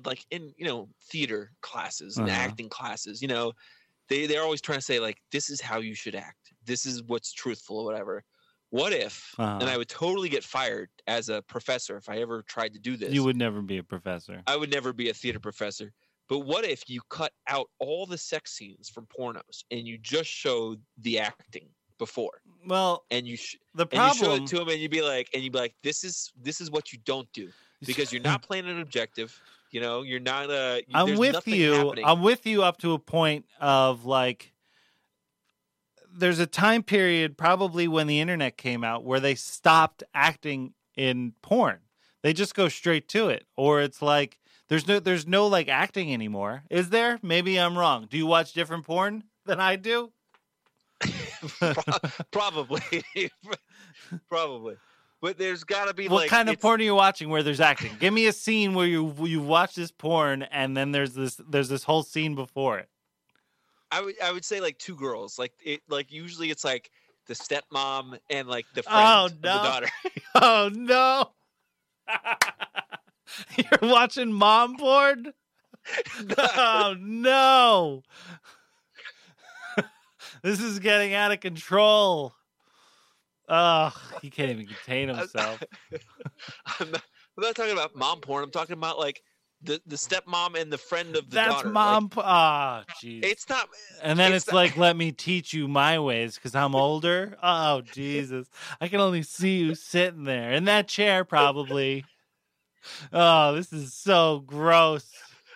theater classes and acting classes. They're always trying to say like, this is how you should act. This is what's truthful or whatever. What if, and I would totally get fired as a professor if I ever tried to do this. You would never be a professor. I would never be a theater professor. But what if you cut out all the sex scenes from pornos and you just showed the acting before? Well, and you the and you show problem it to them, and you'd be like, this is what you don't do because you're not playing an objective. You're not. I'm with you. Happening. I'm with you up to a point of like. There's a time period probably when the internet came out where they stopped acting in porn. They just go straight to it. Or it's like there's no like acting anymore. Is there? Maybe I'm wrong. Do you watch different porn than I do? Probably. Probably. But there's got to be what kind of porn are you watching where there's acting? Give me a scene where you watch this porn and then there's this whole scene before it. I would say like two girls. Usually it's like the stepmom and like the friend of the daughter. Oh no. You're watching mom porn? Oh no. This is getting out of control. Oh, he can't even contain himself. I'm not talking about mom porn. I'm talking about like the stepmom and the friend of the daughter. That's mom. Jeez. It's not. And then it's like, let me teach you my ways because I'm older. Oh, Jesus. I can only see you sitting there in that chair, probably. Oh, this is so gross.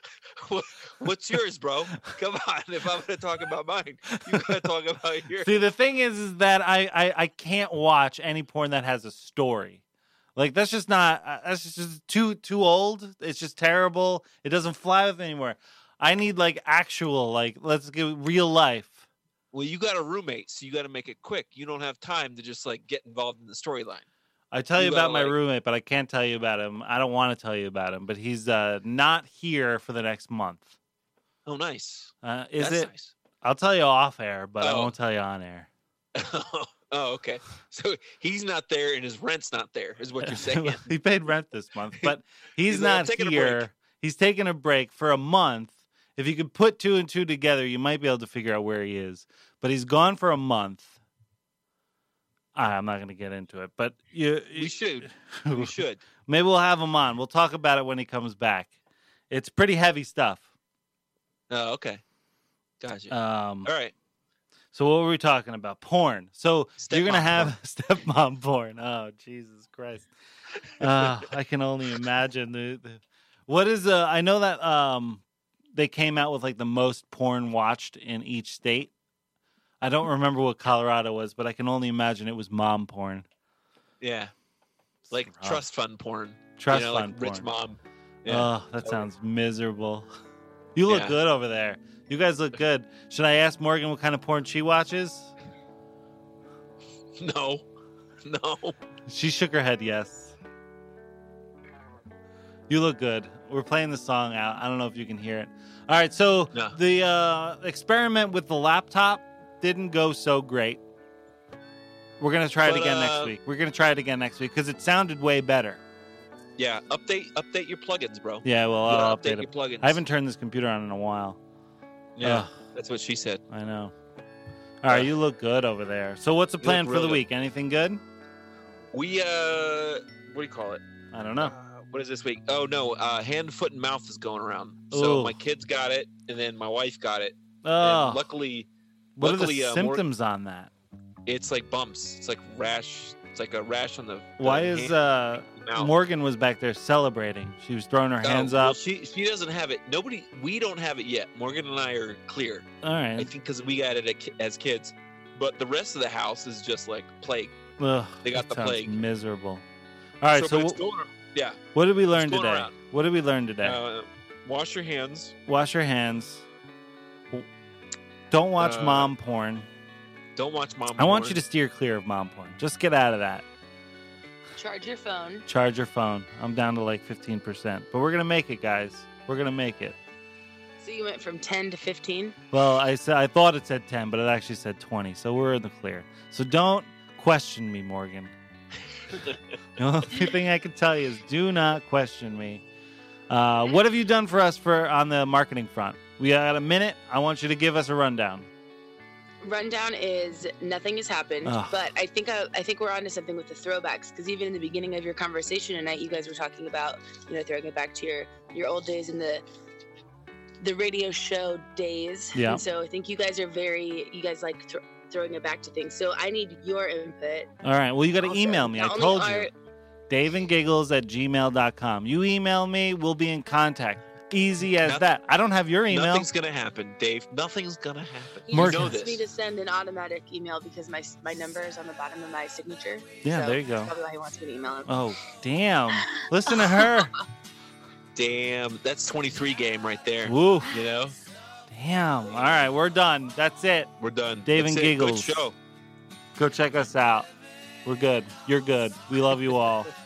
What's yours, bro? Come on. If I'm going to talk about mine, you got to talk about yours. See, the thing is that I can't watch any porn that has a story. Like that's just too old. It's just terrible. It doesn't fly with me anymore. I need like actual, like let's get real life. Well, you got a roommate, so you got to make it quick. You don't have time to just like get involved in the storyline. I tell you You about gotta, my like- roommate, but I can't tell you about him. I don't want to tell you about him, but he's not here for the next month. Oh, nice. Is That's it? nice. I'll tell you off air, but I Oh. won't tell you on air. Oh, okay. So he's not there and his rent's not there, is what you're saying. He paid rent this month, but he's He's like, "I'm not taking a here. break." He's taking a break for a month. If you could put two and two together, you might be able to figure out where he is. But he's gone for a month. I'm not going to get into it, but We should. We should. Maybe we'll have him on. We'll talk about it when he comes back. It's pretty heavy stuff. Oh, okay. Gotcha. All right. So what were we talking about? Porn. So you're going to Stepmom have stepmom porn. Oh, Jesus Christ. I can only imagine. What is I know that they came out with like the most porn watched in each state. I don't remember what Colorado was, but I can only imagine it was mom porn. Yeah. Like rough. trust fund porn. Trust you know, fund like rich porn. mom. Oh, that sounds miserable. You look Yeah. good over there. You guys look good. Should I ask Morgan what kind of porn she watches? No. No. She shook her head yes. You look good. We're playing the song out. I don't know if you can hear it. All right, so No. the experiment with the laptop didn't go so great. We're going to try it But, again next week. We're going to try it again next week because it sounded way better. Yeah. Update your plugins, bro. Yeah, well, You gotta I'll update update your it. plugins. I haven't turned this computer on in a while. Yeah. Ugh. That's what she said. I know. All right, you look good over there. So what's the plan for real the good. week? Anything good? We what do you call it? I don't know. What is this week? Oh no, hand, foot, and mouth is going around. So Ooh. my kids got it, and then my wife got it. Oh, And luckily, what are the luckily, symptoms on that? it's like bumps. It's like rash. It's like a rash on the. Why the is hand, mouth. Morgan was back there celebrating? She was throwing her hands well, up. She doesn't have it. We don't have it yet. Morgan and I are clear. All I right. think because we got it as kids, but the rest of the house is just like plague. Ugh, They got that the sounds plague. miserable. All right, so but it's going, yeah. what did we learn it's going today? around. What did we learn today? Wash your hands. Wash your hands. Don't watch mom porn. Don't watch mom. I want porn. you to steer clear of mom porn. Just get out of that. Charge your phone. Charge your phone. I'm down to like 15%, but we're gonna make it, guys. We're gonna make it. So you went from 10 to 15? Well, I thought it said 10, but it actually said 20, so we're in the clear. So don't question me, Morgan. The only thing I can tell you is do not question me. What have you done for us on the marketing front? We got a minute. I want you to give us a rundown. Rundown is nothing has happened, Ugh. but I think we're onto something with the throwbacks, because even in the beginning of your conversation tonight, you guys were talking about, throwing it back to your old days in the radio show days. Yeah. And so I think you guys like throwing it back to things. So I need your input. All right. Well, you got to Also, email me. I not only told are- you. DaveandGiggles@gmail.com. You email me, we'll be in contact. Easy as that. I don't have your email. Nothing's gonna happen, Dave. Nothing's gonna happen. He Morgan. just know wants this. me to send an automatic email because my number is on the bottom of my signature. Yeah, So there you go. That's probably why he wants me to email him. Oh, damn. Listen to her. Damn, that's 23 game right there. Woo. You know, Damn. All right, we're done. That's it. we're done. Dave That's and it. Giggles. Good show. Go check us out. We're good. You're good. We love you all.